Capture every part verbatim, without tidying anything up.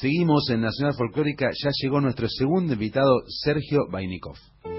Seguimos en Nacional Folclórica, ya llegó nuestro segundo invitado, Sergio Vainikov.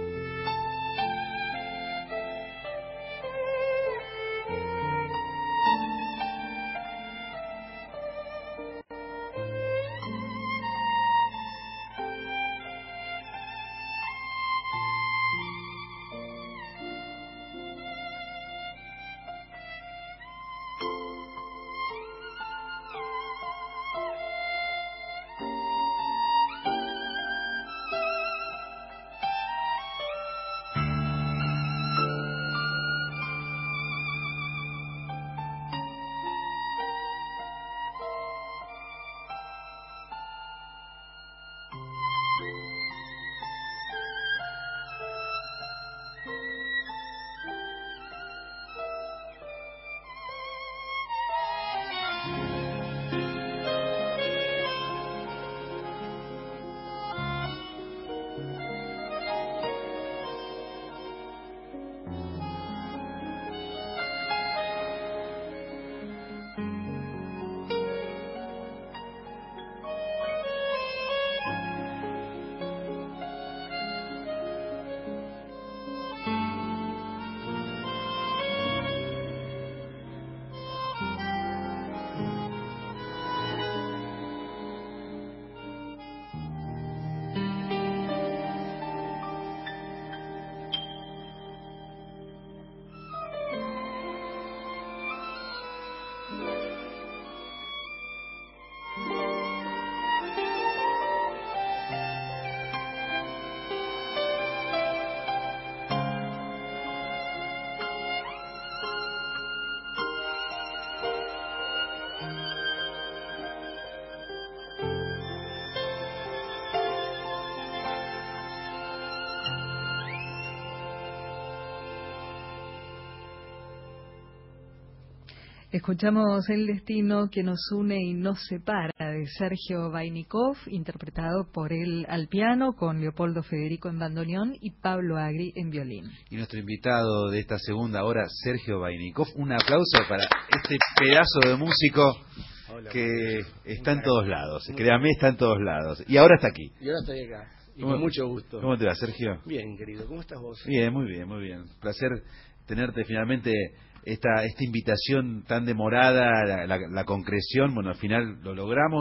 Escuchamos El destino que nos une y nos separa, de Sergio Vainikov, interpretado por él al piano, con Leopoldo Federico en bandoneón y Pablo Agri en violín. Y nuestro invitado de esta segunda hora, Sergio Vainikov. Un aplauso para este pedazo de músico. Hola, que está en todos lados. Créame, está en todos lados. Y ahora está aquí. Y ahora estoy acá. Y con mucho gusto. ¿Cómo te va, Sergio? Bien, querido. ¿Cómo estás vos? Bien, muy bien, muy bien. Placer tenerte finalmente. Esta, esta invitación tan demorada, la, la, la concreción, bueno, al final lo logramos.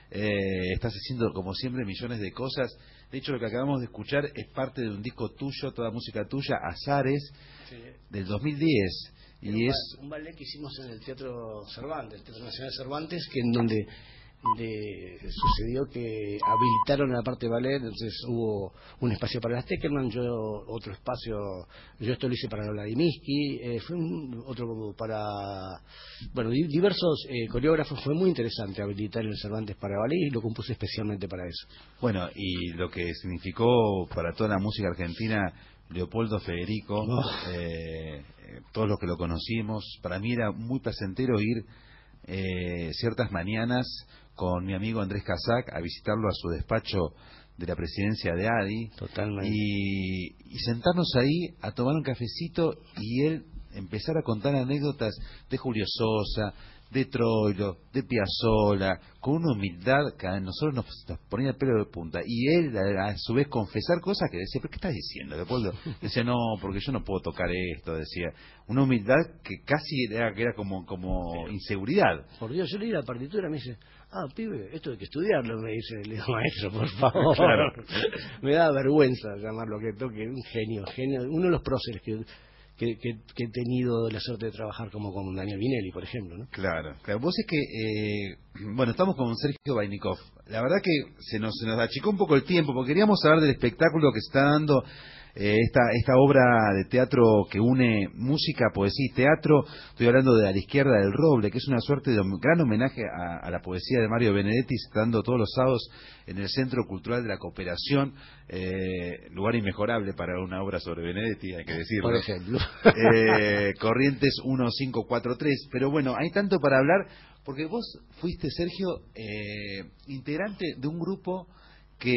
Eh, estás haciendo, como siempre, millones de cosas. De hecho, lo que acabamos de escuchar es parte de un disco tuyo, toda música tuya, Azares, sí, del dos mil diez. Y un es un ballet que hicimos en el Teatro Cervantes, el Teatro Nacional Cervantes, que en donde de, sucedió que habilitaron la parte de ballet, entonces hubo un espacio para las Teckerman, yo otro espacio, yo esto lo hice para Vladimirsky, eh, fue un, otro para, bueno, diversos eh, coreógrafos. Fue muy interesante habilitar el Cervantes para ballet y lo compuse especialmente para eso. Bueno, y lo que significó para toda la música argentina Leopoldo Federico, oh. eh, todos los que lo conocimos, para mí era muy placentero ir eh, ciertas mañanas con mi amigo Andrés Casac a visitarlo a su despacho de la presidencia de A D I. Totalmente. Y, y sentarnos ahí a tomar un cafecito y él empezar a contar anécdotas de Julio Sosa, de Troilo, de Piazzolla, con una humildad que a nosotros nos, nos ponía el pelo de punta. Y él, a, a su vez, confesar cosas que decía, ¿pero qué estás diciendo, Leopoldo? Decía, no, porque yo no puedo tocar esto, decía. Una humildad que casi era, que era como, como inseguridad. Por Dios, yo leí la partitura y me dice, ah, pibe, esto hay que estudiarlo, me dice, le digo, maestro, por favor. Claro. Me da vergüenza llamarlo que toque, un genio, genio, uno de los próceres que... Que, que, que he tenido la suerte de trabajar como con Daniel Vinelli, por ejemplo, ¿no? Claro, claro. Vos es que, eh, bueno, estamos con Sergio Vainikov. La verdad que se nos, se nos achicó un poco el tiempo, porque queríamos hablar del espectáculo que se está dando, eh, esta, esta obra de teatro que une música, poesía y teatro. Estoy hablando de A la izquierda del roble, que es una suerte de gran homenaje a, a la poesía de Mario Benedetti, se está dando todos los sábados en el Centro Cultural de la Cooperación, eh, lugar inmejorable para una obra sobre Benedetti, hay que decirlo. Por ejemplo. Eh, Corrientes mil quinientos cuarenta y tres. Pero bueno, hay tanto para hablar, porque vos fuiste, Sergio, eh, integrante de un grupo que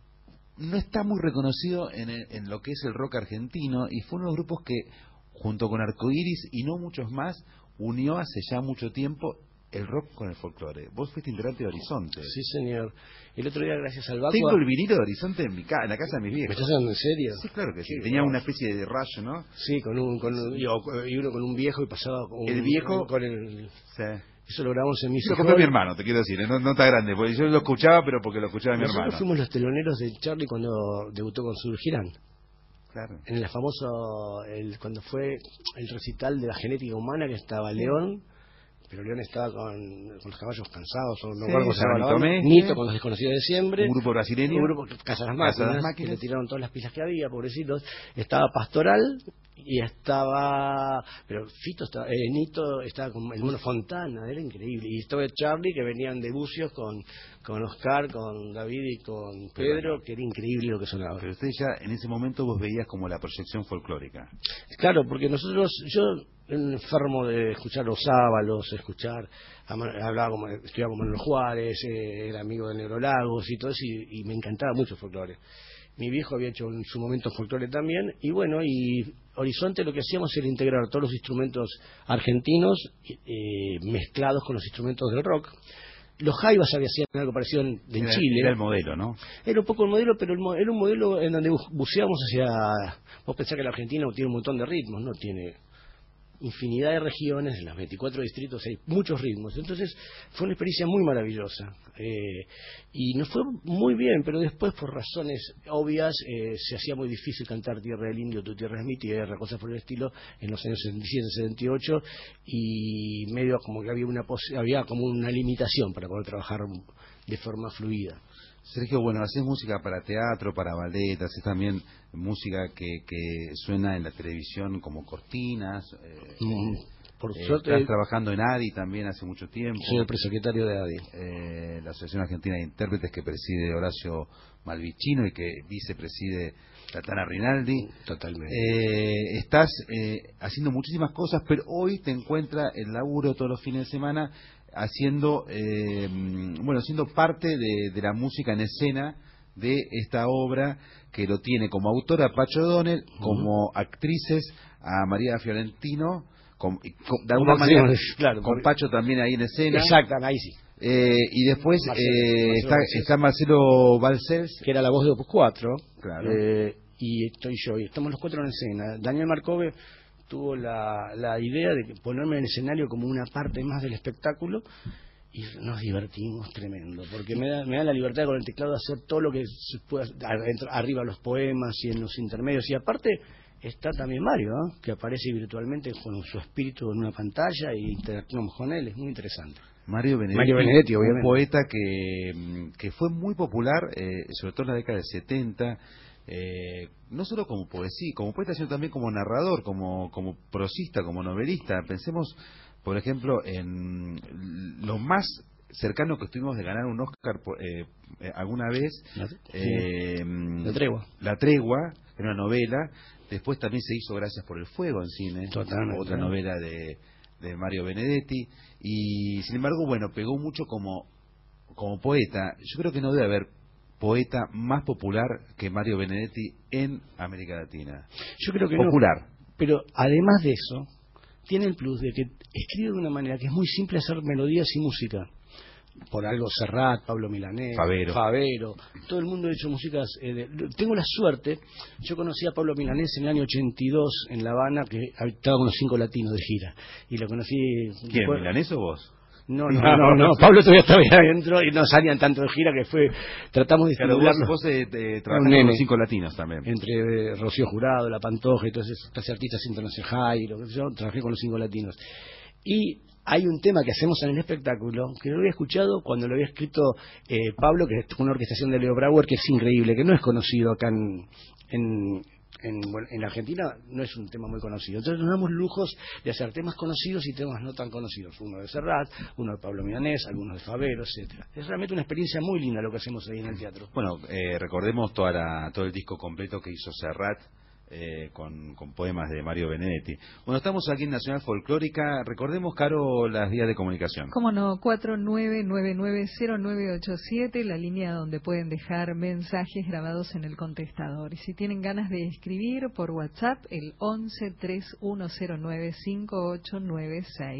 no está muy reconocido en, el, en lo que es el rock argentino, y fue uno de los grupos que, junto con Arcoiris y no muchos más, unió hace ya mucho tiempo el rock con el folclore. Vos fuiste integrante de Horizonte. Sí, señor. El otro día, gracias al Vacua... Tengo el vinilo de Horizonte en, mi ca en la casa de mis viejos. ¿Me estás hablando en serio? Sí, claro que sí. Qué Tenía guapo. una especie de rayo, ¿no? Sí, con un, con un, y, y uno con un viejo y pasaba con el viejo con el... Sí. Eso lo grabamos en mi Lo compró mi hermano, te quiero decir, no, no está grande, porque yo lo escuchaba, pero porque lo escuchaba mi Nosotros hermano. fuimos los teloneros de Charlie cuando debutó con Surgirán. Claro. En el famoso, el, cuando fue el recital de la genética humana, que estaba León, pero León estaba con, con los caballos cansados, o no Sí, recuerdo cómo se llama la Nito banda. Mestre. Nito con los desconocidos de siempre. Un grupo brasileño. Un grupo, Casa de las Máquinas, Casa de las Máquinas. que le tiraron todas las pilas que había, pobrecitos. Estaba Pastoral y estaba, pero Fito estaba, eh, Nito estaba con el Mono Fontana, era increíble. Y estaba Charlie, que venían de Bucios con, con Oscar, con David y con Pedro, que era increíble lo que sonaba. Pero usted ya en ese momento vos veías como la proyección folclórica. Claro, porque nosotros, yo enfermo de escuchar los sábalos, escuchar, hablaba como, estudiaba con Manuel Juárez, eh, era amigo de Neurolagos y todo eso, y, y me encantaba mucho el folclore. Mi viejo había hecho en su momento folclore también, y bueno, y Horizonte lo que hacíamos era integrar todos los instrumentos argentinos eh, mezclados con los instrumentos del rock. Los Jaivas hacían algo parecido en, en Era, Chile. Era el modelo, ¿no? Era un poco el modelo, pero el, era un modelo en donde buceábamos hacia... Vos pensás que la Argentina tiene un montón de ritmos, ¿no? Tiene infinidad de regiones, en los veinticuatro distritos hay muchos ritmos. Entonces fue una experiencia muy maravillosa. Eh, y nos fue muy bien, pero después, por razones obvias, eh, se hacía muy difícil cantar Tierra del Indio, Tu Tierra es mi tierra, cosas por el estilo, en los años setenta y siete, setenta y ocho, y medio como que había una, había como una limitación para poder trabajar de forma fluida. Sergio, bueno, haces música para teatro, para ballet, haces también música que, que suena en la televisión como cortinas. Eh, mm, por eh, suerte, estás trabajando en A D I también hace mucho tiempo. Soy el presecretario de A D I. Eh, la Asociación Argentina de Intérpretes, que preside Horacio Malvicino y que vicepreside Tatana Rinaldi. Totalmente. Eh, estás eh, haciendo muchísimas cosas, pero hoy te encuentra el laburo todos los fines de semana haciendo, eh, bueno, siendo parte de, de la música en escena de esta obra, que lo tiene como autora Pacho O'Donnell, uh-huh. como actrices a María Fiorentino, con, con, de alguna manera claro, con Pacho también ahí en escena. Exacto, ahí sí. Eh, y después Marcelo, eh, Marcelo está, está Marcelo Balcells, que era la voz de Opus cuatro, claro. eh, y estoy yo, y estamos los cuatro en escena. Daniel Marcove tuvo la, la idea de ponerme en el escenario como una parte más del espectáculo, y nos divertimos tremendo, porque me da, me da la libertad con el teclado de hacer todo lo que se pueda, arriba los poemas y en los intermedios, y aparte está también Mario, ¿eh? que aparece virtualmente con su espíritu en una pantalla y interactuamos con él, es muy interesante. Mario Benedetti, Mario Benedetti obviamente. Un poeta que, que fue muy popular, eh, sobre todo en la década del setenta, eh, no solo como poesía, como poeta, sino también como narrador, como, como prosista, como novelista. Pensemos, por ejemplo, en lo más cercano que estuvimos de ganar un Oscar eh, eh, alguna vez, la, eh, sí. La Tregua. La Tregua, era una novela. Después también se hizo Gracias por el Fuego en cine, Totalmente. Otra novela de, de Mario Benedetti, y sin embargo, bueno, pegó mucho como, como poeta. Yo creo que no debe haber poeta más popular que Mario Benedetti en América Latina. Yo creo que popular. No, pero además de eso, tiene el plus de que escribe de una manera que es muy simple hacer melodías y música. Por algo Serrat, Pablo Milanés, Favero. Favero, todo el mundo ha hecho músicas. Eh, de, tengo la suerte, yo conocí a Pablo Milanés en el año ochenta y dos en La Habana, que estaba con los Cinco Latinos de gira, y lo conocí. ¿Quién, después, Milanés o vos? No, no, no, no, Pablo todavía estaba ahí adentro y no salían tanto de gira, que fue, tratamos de claro, estimularlo. Vos, vos eh, eh, trabajaste con los Cinco Latinos también. Entre eh, Rocío Jurado, La Pantoja y todos esos artistas internacionales, lo que yo trabajé con los Cinco Latinos. Y hay un tema que hacemos en el espectáculo que lo había escuchado cuando lo había escrito eh, Pablo, que es una orquestación de Leo Brauer, que es increíble, que no es conocido acá en, en, en, bueno, en Argentina, no es un tema muy conocido. Entonces nos damos lujos de hacer temas conocidos y temas no tan conocidos, uno de Serrat, uno de Pablo Milanés, algunos de Favero, etcétera. Es realmente una experiencia muy linda lo que hacemos ahí en el teatro. Bueno, eh, recordemos toda la, todo el disco completo que hizo Serrat, Eh, con, con poemas de Mario Benedetti. Bueno, estamos aquí en Nacional Folclórica. Recordemos, Caro, las vías de comunicación. Cómo no, cuatro nueve nueve nueve cero nueve ocho siete, la línea donde pueden dejar mensajes grabados en el contestador. Y si tienen ganas de escribir por WhatsApp, el once tres uno cero nueve cinco ocho nueve seis.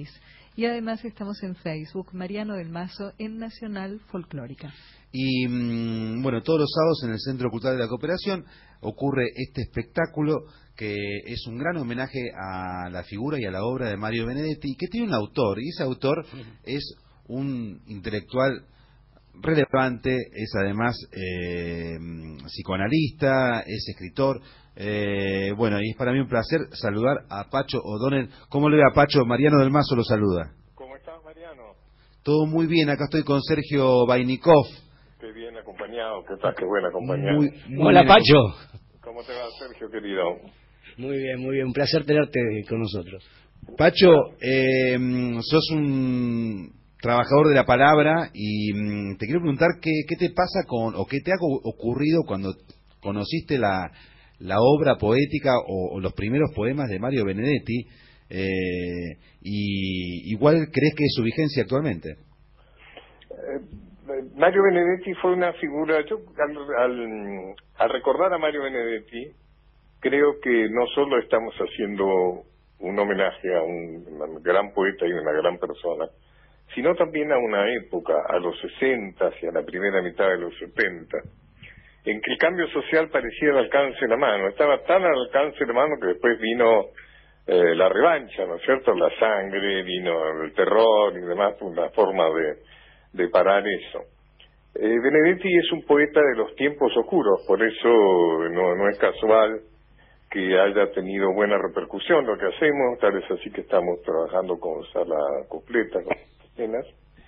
Y además estamos en Facebook, Mariano del Mazo, en Nacional Folclórica. Y mmm, bueno, todos los sábados en el Centro Cultural de la Cooperación ocurre este espectáculo que es un gran homenaje a la figura y a la obra de Mario Benedetti, que tiene un autor, y ese autor es un intelectual relevante, es además eh, psicoanalista, es escritor. Eh, bueno, y es para mí un placer saludar a Pacho O'Donnell. ¿Cómo le va, Pacho? Mariano del Mazo lo saluda. ¿Cómo estás, Mariano? Todo muy bien, acá estoy con Sergio Vainikov. Qué bien acompañado, qué tal, qué buen acompañado. Muy, muy Hola, Pacho. ¿Cómo te va, Sergio, querido? Muy bien, muy bien, un placer tenerte con nosotros. Pacho, eh, sos un trabajador de la palabra y mm, te quiero preguntar qué, qué te pasa con, o qué te ha ocurrido cuando conociste la, la obra poética o, o los primeros poemas de Mario Benedetti, eh, y igual crees que es su vigencia actualmente. Eh, Mario Benedetti fue una figura, yo al, al, al recordar a Mario Benedetti, creo que no solo estamos haciendo un homenaje a un, un gran poeta y una gran persona, sino también a una época, a los sesenta y a la primera mitad de los setenta, en que el cambio social parecía al alcance de la mano, estaba tan al alcance de la mano que después vino eh, la revancha, ¿no es cierto?, la sangre, vino el terror y demás, una forma de, de parar eso. Eh, Benedetti es un poeta de los tiempos oscuros, por eso no, no es casual que haya tenido buena repercusión lo que hacemos, tal vez así que estamos trabajando con sala completa, con escenas.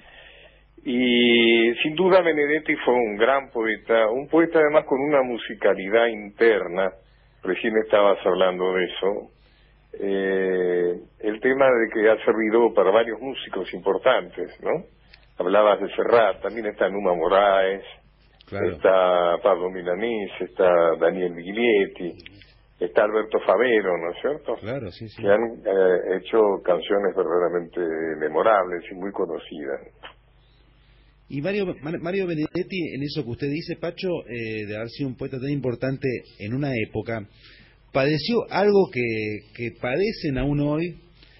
Y sin duda Benedetti fue un gran poeta, un poeta además con una musicalidad interna, recién estabas hablando de eso, eh, el tema de que ha servido para varios músicos importantes, ¿no? Hablabas de Serrat, también está Numa Moraes, claro. Está Pablo Milanés, está Daniel Miglietti, está Alberto Favero, ¿no es cierto? Claro, sí, sí. Que han eh, hecho canciones verdaderamente memorables y muy conocidas. Y Mario, Mario Benedetti, en eso que usted dice, Pacho, eh, de haber sido un poeta tan importante en una época, padeció algo que, que padecen aún hoy,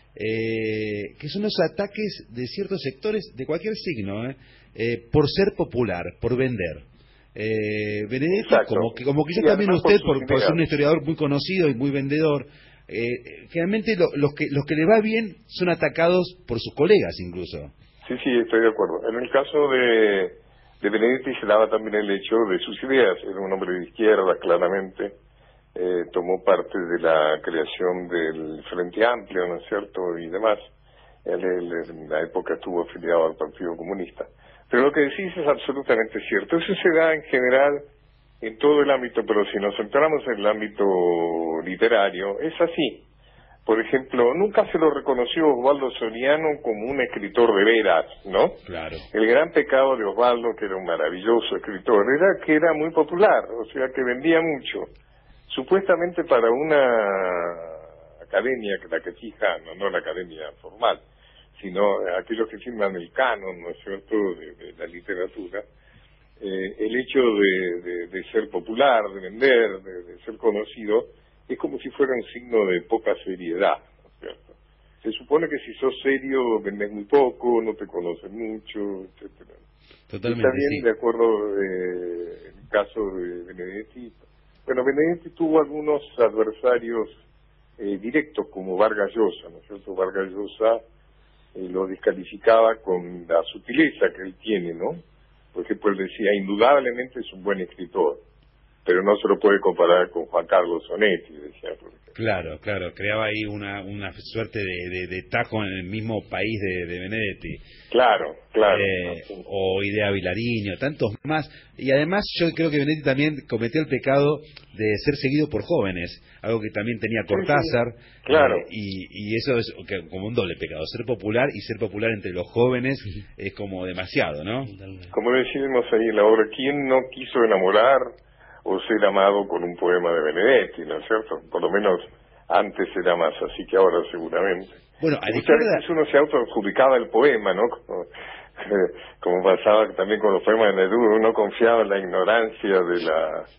eh, que son los ataques de ciertos sectores de cualquier signo, eh, eh, por ser popular, por vender. Eh, Benedetti, Exacto. como que como quizá sí, también usted, por, por, por ser un historiador muy conocido y muy vendedor, eh, generalmente lo, los que los que le va bien son atacados por sus colegas incluso. Sí, sí, estoy de acuerdo. En el caso de, de Benedetti se daba también el hecho de sus ideas. Era un hombre de izquierda, claramente. Eh, tomó parte de la creación del Frente Amplio, ¿no es cierto?, y demás. Él, él en la época estuvo afiliado al Partido Comunista. Pero lo que decís es absolutamente cierto. Eso se da en general en todo el ámbito, pero si nos centramos en el ámbito literario, es así. Por ejemplo, nunca se lo reconoció Osvaldo Soriano como un escritor de veras, ¿no? Claro. El gran pecado de Osvaldo, que era un maravilloso escritor, era que era muy popular, o sea, que vendía mucho. Supuestamente para una academia, la que fija, no, no la academia formal, sino aquellos que firman el canon, ¿no es cierto?, de, de la literatura, eh, el hecho de, de, de ser popular, de vender, de, de ser conocido, es como si fuera un signo de poca seriedad, ¿no es cierto? Se supone que si sos serio, vendés muy poco, no te conocen mucho, etcétera. Totalmente, Está bien, sí. De acuerdo, eh, en el caso de Benedetti. Bueno, Benedetti tuvo algunos adversarios eh, directos, como Vargas Llosa, ¿no es cierto? Vargas Llosa eh, lo descalificaba con la sutileza que él tiene, ¿no? Por ejemplo, él decía, indudablemente es un buen escritor, pero no se lo puede comparar con Juan Carlos Onetti, decía, por ejemplo. Claro, claro, creaba ahí una una suerte de, de, de tajo en el mismo país de, de Benedetti. Claro, claro. Eh, o Idea Vilariño, tantos más. Y además yo creo que Benedetti también cometió el pecado de ser seguido por jóvenes, algo que también tenía Cortázar. Sí, sí. Claro. Eh, y, y eso es que, como un doble pecado, ser popular y ser popular entre los jóvenes es como demasiado, ¿no? Como decimos ahí en la obra, ¿quién no quiso enamorar o ser amado con un poema de Benedetti, ¿no es cierto? Por lo menos antes era más así que ahora seguramente. Bueno, a Muchas veces uno se autoadjudicaba el poema, ¿no? Como, como pasaba también con los poemas de Neruda, uno confiaba en la ignorancia de la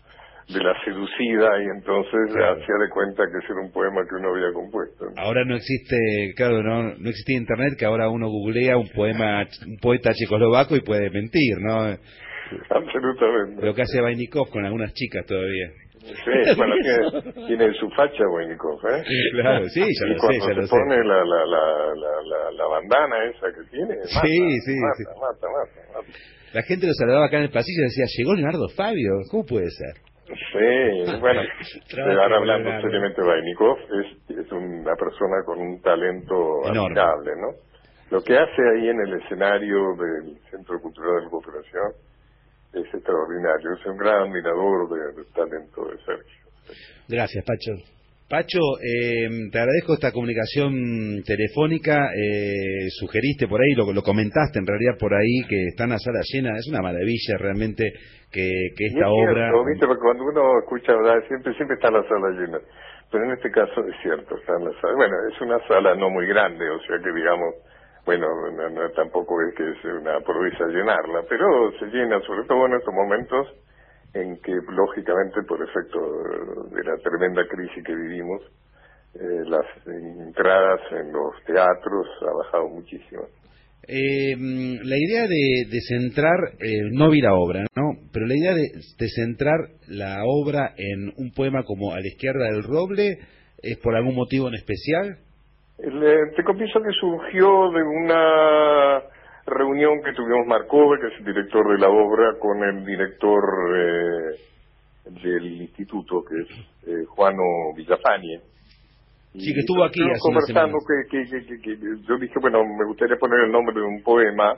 de la seducida, y entonces claro, hacía de cuenta que ese era un poema que uno había compuesto, ¿no? Ahora no existe, claro, no, no existía internet, que ahora uno googlea un poema, un poeta checoslovaco y puede mentir, ¿no? Absolutamente. Lo que hace Vainikov con algunas chicas todavía. Sí, bueno, tiene, tiene su facha Vainikov, ¿eh? Claro, sí, ya y lo sé, cuando ya se lo pone sé. La, la, la, la, la, la bandana esa que tiene, mata, sí, sí, mata, sí. mata, mata, mata. La gente lo saludaba acá en el pasillo y decía, ¿llegó Leonardo Fabio? ¿Cómo puede ser? Sí, bueno, ahora hablando seriamente de Vainikov, es, es una persona con un talento enorme, admirable, ¿no? Lo que hace ahí en el escenario del Centro Cultural de la Cooperación es extraordinario. Es un gran admirador de- del talento de Sergio. Gracias, Pacho. Pacho, eh, te agradezco esta comunicación telefónica, eh, sugeriste por ahí, lo, lo comentaste en realidad por ahí, que está en la sala llena, es una maravilla realmente que, que Y esta es obra... cierto, ¿viste? Porque cuando uno escucha hablar, siempre siempre está la sala llena. Pero en este caso es cierto, está en la sala. Bueno, es una sala no muy grande, o sea que digamos, bueno, no, no, tampoco es que es una proeza llenarla, pero se llena, sobre todo en estos momentos en que, lógicamente, por efecto de la tremenda crisis que vivimos, eh, las entradas en los teatros ha bajado muchísimo. Eh, la idea de, de centrar, eh, no vi la obra, ¿no? Pero la idea de, de centrar la obra en un poema como A la izquierda del roble, ¿es por algún motivo en especial? Le- te confieso que surgió de una reunión que tuvimos Marcove, que es el director de la obra, con el director eh, del instituto, que es eh, Juano Villafañe. Sí, que estuvo aquí estuvimos hace unas conversando semanas. que, que, que, que, que yo dije, bueno, me gustaría poner el nombre de un poema,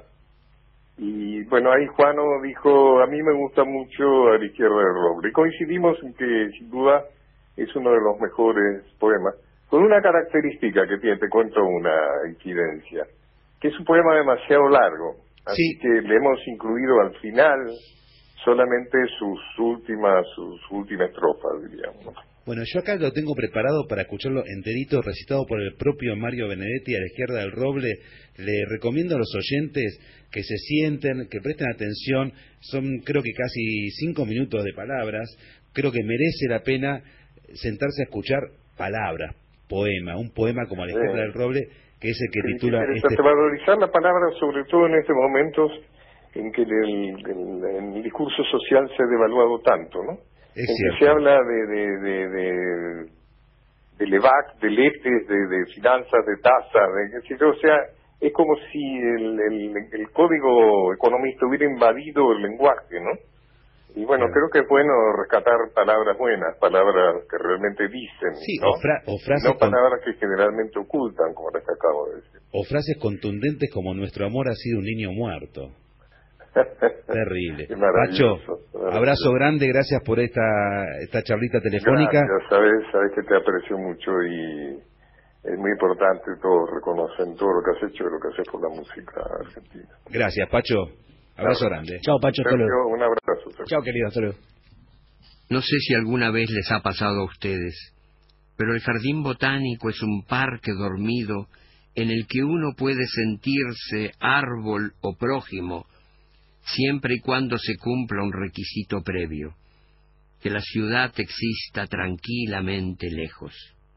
y bueno, ahí Juano dijo, a mí me gusta mucho A la izquierda del roble, y coincidimos en que sin duda es uno de los mejores poemas, con una característica que tiene, te cuento una incidencia, que es un poema demasiado largo, así Sí. que le hemos incluido al final solamente sus últimas, sus últimas estrofas, diríamos. Bueno, yo acá lo tengo preparado para escucharlo enterito, recitado por el propio Mario Benedetti, A la izquierda del roble. Le recomiendo a los oyentes que se sienten, que presten atención. Son, creo que casi cinco minutos de palabras. Creo que merece la pena sentarse a escuchar palabras, poema, un poema como A la Sí. izquierda del roble, que es el que Sí, titula sí, este... sí, valorizar la palabra, sobre todo en estos momentos en que el, el- el discurso social se ha devaluado tanto, ¿no? Es En que cierto. se habla de, de, de, de, del E V A C, del E T E S, de, de finanzas, de tasas, de qué sé yo, o sea, es como si el, el, el código economista hubiera invadido el lenguaje, ¿no? Y bueno, Claro. creo que es bueno rescatar palabras buenas, palabras que realmente dicen, Sí, ¿no? o, fra- o Y frases no con- palabras que generalmente ocultan, como las que acabo de decir. o frases contundentes como nuestro amor ha sido un niño muerto. Terrible. Qué Pacho, maravilloso, maravilloso. abrazo grande, gracias por esta esta charlita telefónica. Gracias, sabes, sabes que te aprecio mucho y es muy importante, todos reconocen todo lo que has hecho y lo que haces por la música argentina. Gracias, Pacho. Abrazo Claro. grande. Chao, Pacho, hasta Sergio, luego. un abrazo. Sergio. Chao, querido, hasta luego. No sé si alguna vez les ha pasado a ustedes, pero el jardín botánico es un parque dormido en el que uno puede sentirse árbol o prójimo, siempre y cuando se cumpla un requisito previo, que la ciudad exista tranquilamente lejos.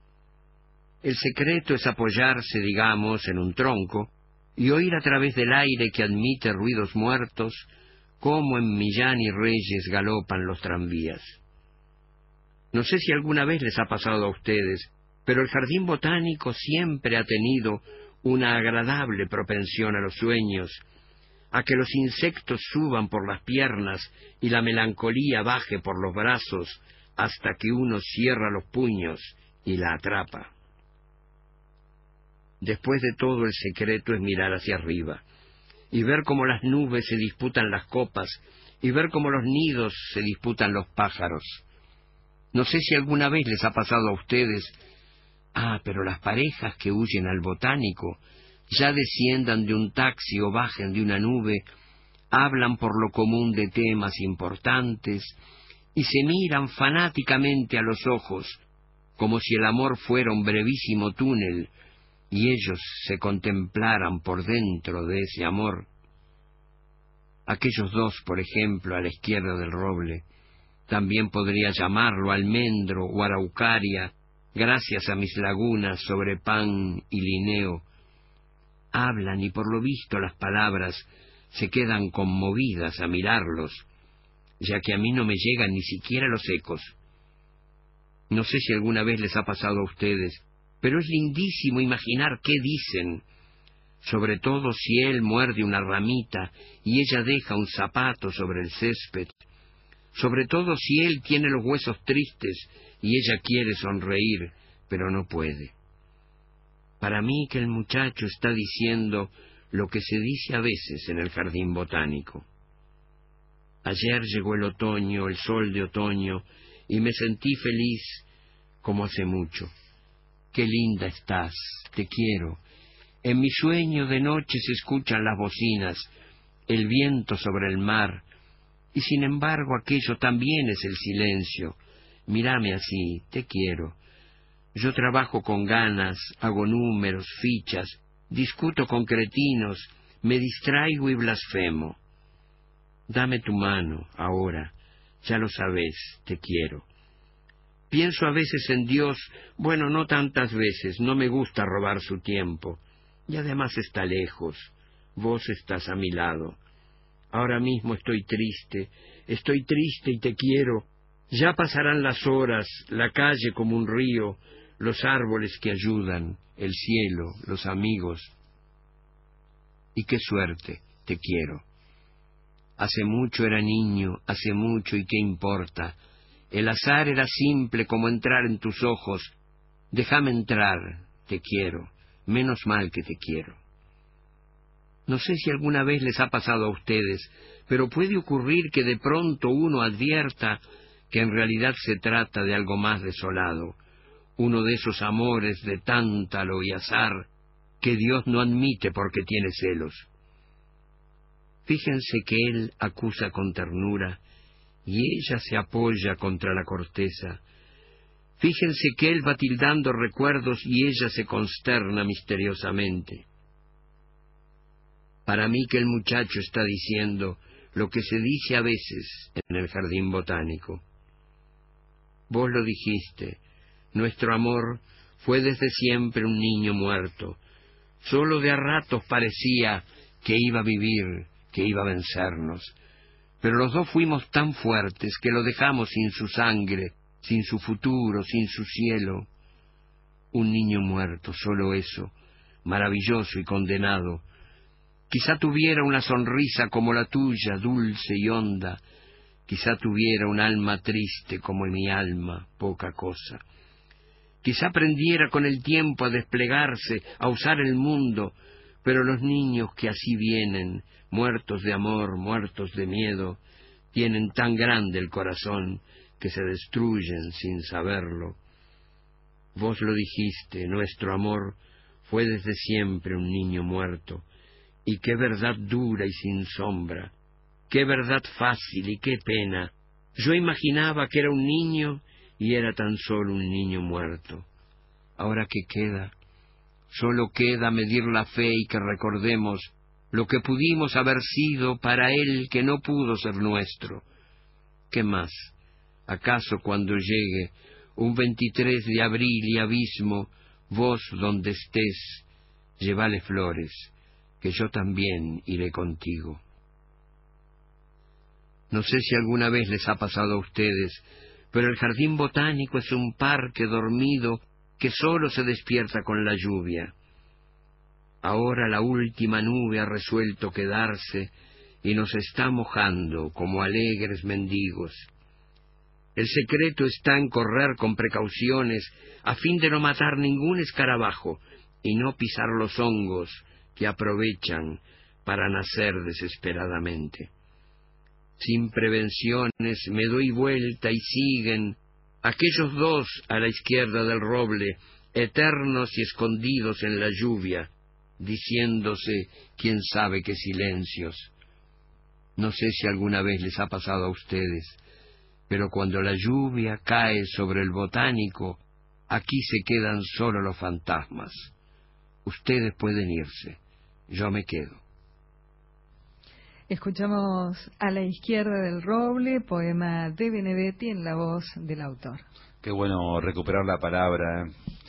El secreto es apoyarse, digamos, en un tronco y oír a través del aire que admite ruidos muertos cómo en Millán y Reyes galopan los tranvías. No sé si alguna vez les ha pasado a ustedes, pero el jardín botánico siempre ha tenido una agradable propensión a los sueños, a que los insectos suban por las piernas y la melancolía baje por los brazos hasta que uno cierra los puños y la atrapa. Después de todo, el secreto es mirar hacia arriba y ver cómo las nubes se disputan las copas y ver cómo los nidos se disputan los pájaros. No sé si alguna vez les ha pasado a ustedes, ah, pero las parejas que huyen al botánico, ya desciendan de un taxi o bajen de una nube, hablan por lo común de temas importantes y se miran fanáticamente a los ojos, como si el amor fuera un brevísimo túnel y ellos se contemplaran por dentro de ese amor. Aquellos dos, por ejemplo, a la izquierda del roble, También podría llamarlo almendro o araucaria, gracias a mis lagunas sobre pan y lineo. Hablan y por lo visto las palabras se quedan conmovidas a mirarlos, ya que a mí no me llegan ni siquiera los ecos. No sé si alguna vez les ha pasado a ustedes, pero es lindísimo imaginar qué dicen, sobre todo si él muerde una ramita y ella deja un zapato sobre el césped, sobre todo si él tiene los huesos tristes y ella quiere sonreír, pero no puede. Para mí que el muchacho está diciendo lo que se dice a veces en el jardín botánico. Ayer llegó el otoño, el sol de otoño, y me sentí feliz como hace mucho. Qué linda estás, te quiero. En mi sueño de noche se escuchan las bocinas, el viento sobre el mar, y sin embargo aquello también es el silencio. Mírame así, te quiero. Yo trabajo con ganas, hago números, fichas, discuto con cretinos, me distraigo y blasfemo. Dame tu mano, ahora, ya lo sabes, te quiero. Pienso a veces en Dios, bueno, no tantas veces, no me gusta robar su tiempo. Y además está lejos, vos estás a mi lado. Ahora mismo estoy triste, estoy triste y te quiero. Ya pasarán las horas, la calle como un río, los árboles que ayudan, el cielo, los amigos. Y qué suerte, te quiero. Hace mucho era niño, hace mucho y qué importa. El azar era simple como entrar en tus ojos. Déjame entrar, te quiero, menos mal que te quiero. No sé si alguna vez les ha pasado a ustedes, pero puede ocurrir que de pronto uno advierta que en realidad se trata de algo más desolado, uno de esos amores de tántalo y azar que Dios no admite porque tiene celos. Fíjense que él acusa con ternura y ella se apoya contra la corteza. Fíjense que él va tildando recuerdos y ella se consterna misteriosamente. Para mí que el muchacho está diciendo lo que se dice a veces en el jardín botánico. Vos lo dijiste, nuestro amor fue desde siempre un niño muerto. Solo de a ratos parecía que iba a vivir, que iba a vencernos. Pero los dos fuimos tan fuertes que lo dejamos sin su sangre, sin su futuro, sin su cielo. Un niño muerto, solo eso, maravilloso y condenado. Quizá tuviera una sonrisa como la tuya, dulce y honda. Quizá tuviera un alma triste como mi alma, poca cosa. Quizá aprendiera con el tiempo a desplegarse, a usar el mundo, pero los niños que así vienen, muertos de amor, muertos de miedo, tienen tan grande el corazón que se destruyen sin saberlo. Vos lo dijiste, nuestro amor fue desde siempre un niño muerto, y qué verdad dura y sin sombra, qué verdad fácil y qué pena. Yo imaginaba que era un niño y era tan solo un niño muerto. Ahora, ¿qué queda? Solo queda medir la fe y que recordemos lo que pudimos haber sido para él que no pudo ser nuestro. ¿Qué más? ¿Acaso cuando llegue un veintitrés de abril y abismo, vos donde estés, llevale flores, que yo también iré contigo? No sé si alguna vez les ha pasado a ustedes, pero el jardín botánico es un parque dormido que solo se despierta con la lluvia. Ahora la última nube ha resuelto quedarse y nos está mojando como alegres mendigos. El secreto está en correr con precauciones a fin de no matar ningún escarabajo y no pisar los hongos que aprovechan para nacer desesperadamente. Sin prevenciones me doy vuelta y siguen aquellos dos a la izquierda del roble, eternos y escondidos en la lluvia, diciéndose quién sabe qué silencios. No sé si alguna vez les ha pasado a ustedes, pero cuando la lluvia cae sobre el botánico, aquí se quedan solo los fantasmas. Ustedes pueden irse, yo me quedo. Escuchamos A la izquierda del roble, poema de Benedetti en la voz del autor. Qué bueno recuperar la palabra.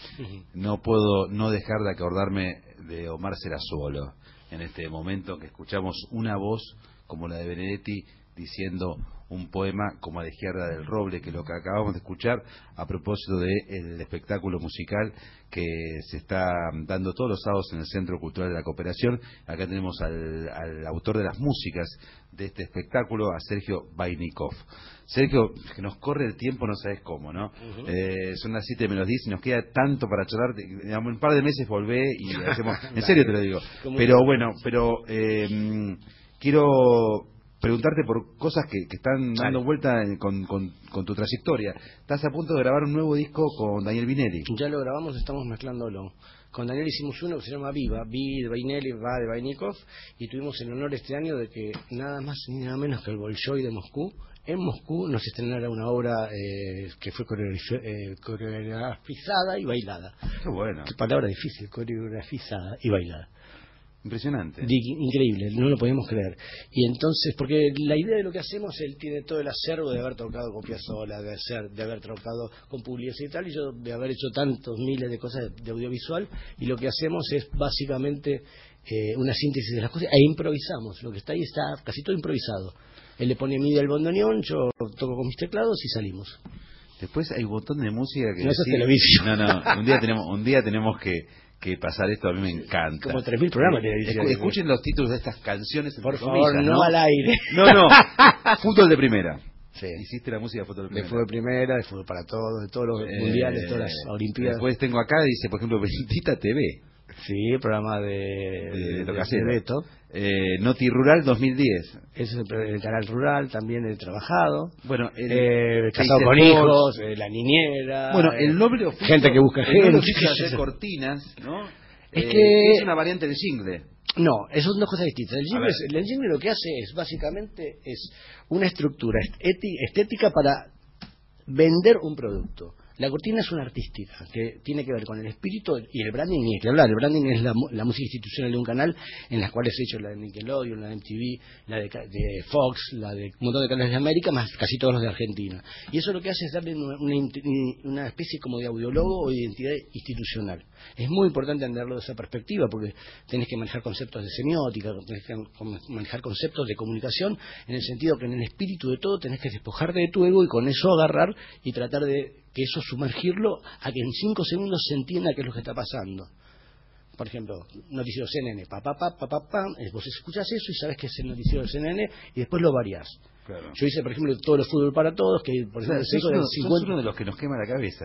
No puedo no dejar de acordarme de Omar Serazuolo en este momento que escuchamos una voz como la de Benedetti diciendo un poema como A la izquierda del roble, que es lo que acabamos de escuchar a propósito del espectáculo musical que se está dando todos los sábados en el Centro Cultural de la Cooperación. Acá tenemos al, al autor de las músicas de este espectáculo, a Sergio Vainikov. Sergio, que nos corre el tiempo, no sabes cómo, ¿no? Uh-huh. eh, son las siete menos diez y nos queda tanto para charlar. En un par de meses volvé y hacemos... En serio te lo digo. Pero bueno, pero eh, quiero preguntarte por cosas que, que están dando Dale. vuelta con, con, con tu trayectoria. Estás a punto de grabar un nuevo disco con Daniel Vinelli. Ya lo grabamos, estamos mezclándolo. Con Daniel hicimos uno que se llama Viva, Vi de Vinelli, Va de Vainikov, y tuvimos el honor este año de que nada más ni nada menos que el Bolshoi de Moscú, en Moscú nos estrenara una obra eh, que fue eh, coreografizada y bailada. Qué bueno. Qué palabra difícil, coreografizada y bailada. Impresionante. Increíble, no lo podíamos creer. Y entonces, porque la idea de lo que hacemos, él tiene todo el acervo de haber tocado con Piazzolla, de, hacer, de haber tocado con Pugliese y tal, y yo de haber hecho tantos miles de cosas de, de audiovisual, y lo que hacemos es básicamente eh, una síntesis de las cosas, e improvisamos. Lo que está ahí está casi todo improvisado. Él le pone midi al bandoneón, yo toco con mis teclados y salimos. Después hay un montón de música que... No, eso es televisión. No, no, un día tenemos, un día tenemos que... que pasar esto, a mí me encanta. Como tres mil programas de televisión. Escuchen los títulos de estas canciones. Por favor, comillas, no, ¿no? Al aire. No, no. Fútbol de primera. Sí. Hiciste la música de fútbol de primera. De fútbol de primera, de fútbol para todos, de todos los eh, mundiales, todas las olimpiadas. Después tengo acá, dice, por ejemplo, Bendita T V. Sí, el programa de, de, de, de, de Beto. Eh, Noti Rural dos mil diez. Ese es el, el canal rural, también el trabajado. Bueno, el, eh, casado con hijos, eh, la niñera. Bueno, el noble oficio. Gente que busca gente. El noble oficio de hacer cortinas, ¿no? Es eh, que es una variante del jingle. No, eso son dos cosas distintas. El jingle, es, el jingle lo que hace es básicamente es una estructura estética para vender un producto. La cortina es una artística que tiene que ver con el espíritu y el branding, ni hay que hablar. El branding es la, la música institucional de un canal, en las cuales he hecho la de Nickelodeon, la de M T V, la de, de Fox, la de un montón de canales de América, más casi todos los de Argentina. Y eso lo que hace es darle una, una, una especie como de audiólogo o de identidad institucional. Es muy importante entenderlo de esa perspectiva, porque tenés que manejar conceptos de semiótica, tenés que manejar conceptos de comunicación, en el sentido que en el espíritu de todo tenés que despojarte de tu ego y con eso agarrar y tratar de que eso sumergirlo a que en cinco segundos se entienda qué es lo que está pasando. Por ejemplo, noticiero C N N, pa, pa, pa, pa, pa, pa, vos escuchás eso y sabés que es el noticiero C N N y después lo variás. Claro. Yo hice, por ejemplo, todos los fútbol para todos, que por ejemplo, sos uno, cincuenta... uno de los que nos quema la cabeza.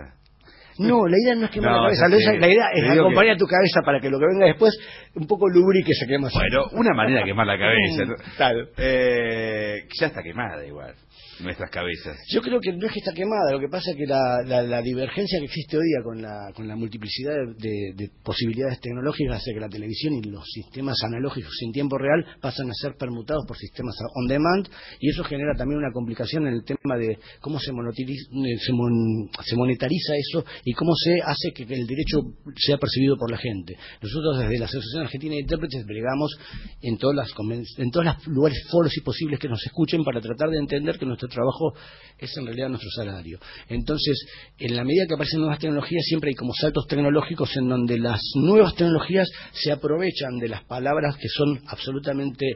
No, la idea no es quemar no, la cabeza, la, que, la idea es acompañar que... tu cabeza para que lo que venga después un poco lubrique se quema. Bueno, una manera de quemar la cabeza. Claro. Eh, ya está quemada igual. Nuestras cabezas. Yo creo que no es que está quemada, lo que pasa es que la, la, la divergencia que existe hoy día con la, con la multiplicidad de, de, de posibilidades tecnológicas hace que la televisión y los sistemas analógicos en tiempo real pasan a ser permutados por sistemas on demand, y eso genera también una complicación en el tema de cómo se, se, mon, se monetariza eso y cómo se hace que, que el derecho sea percibido por la gente. Nosotros desde la Asociación Argentina de Intérpretes bregamos en todas las en todos los lugares, foros y posibles que nos escuchen para tratar de entender que nuestro trabajo es en realidad nuestro salario. Entonces, en la medida que aparecen nuevas tecnologías, siempre hay como saltos tecnológicos en donde las nuevas tecnologías se aprovechan de las palabras que son absolutamente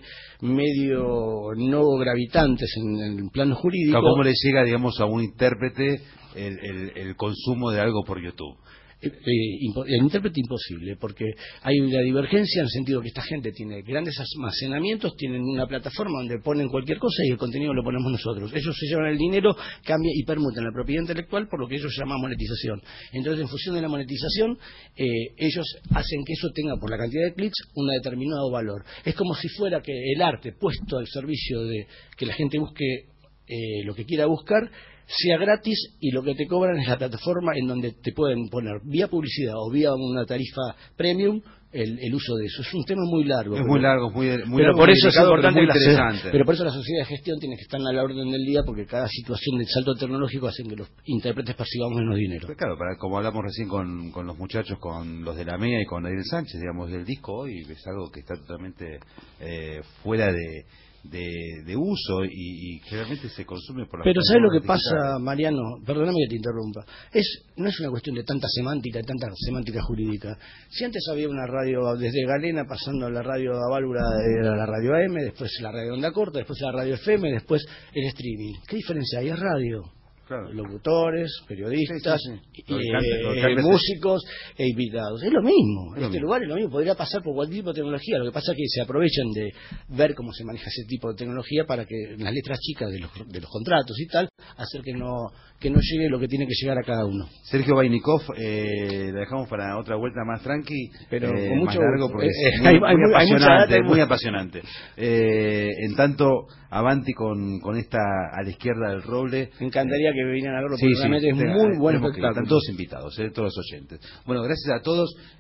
medio no gravitantes en el plano jurídico. ¿Cómo le llega, digamos, a un intérprete el, el, el consumo de algo por YouTube? Eh, el intérprete imposible, porque hay una divergencia en el sentido que esta gente tiene grandes almacenamientos, tienen una plataforma donde ponen cualquier cosa y el contenido lo ponemos nosotros. Ellos se llevan el dinero, cambian y permutan la propiedad intelectual por lo que ellos llaman monetización. Entonces, en función de la monetización, eh, ellos hacen que eso tenga, por la cantidad de clics, un determinado valor. Es como si fuera que el arte puesto al servicio de que la gente busque eh, lo que quiera buscar, sea gratis, y lo que te cobran es la plataforma en donde te pueden poner vía publicidad o vía una tarifa premium el, el uso de eso. Es un tema muy largo. Es pero, muy largo, muy, muy pero por eso es importante, muy interesante. La, pero por eso la sociedad de gestión tiene que estar a la orden del día, porque cada situación del salto tecnológico hace que los intérpretes percibamos menos dinero. Pero claro, para, como hablamos recién con, con los muchachos, con los de la M E A y con Ariel Sánchez, digamos, del disco hoy es algo que está totalmente eh, fuera de de, de uso y, y generalmente se consume por la Pero ¿sabes lo que plataformas pasa, digitales. Mariano? Perdóname que te interrumpa. Es, no es una cuestión de tanta semántica, tanta semántica jurídica. Si antes había una radio desde Galena pasando a la radio a válvula, era la radio A M, después la radio onda corta, después la radio F M, después el streaming. ¿Qué diferencia hay? Es radio. Claro. Locutores, periodistas, Sí, sí, sí. y, Lo que canta- lo que eh, canta- músicos e invitados. Es lo mismo. Es En lo este mismo. lugar es lo mismo. Podría pasar por cualquier tipo de tecnología. Lo que pasa es que se aprovechan de ver cómo se maneja ese tipo de tecnología para que en las letras chicas de los, de los contratos y tal, hacer que no que no llegue lo que tiene que llegar a cada uno. Sergio Vainikov, eh, la dejamos para otra vuelta más tranqui, Pero eh, con más mucho largo gusto. porque Eh, es eh, muy, hay- muy hay mu- hay mucha apasionante, data y muy mu- apasionante. Eh, en tanto, avanti con, con esta a la izquierda del roble. Me encantaría que vinieran a verlo Sí, porque sí, realmente es te- muy buen tenemos que ir. espectáculo. Están todos invitados, eh, todos los oyentes. Bueno, gracias a todos.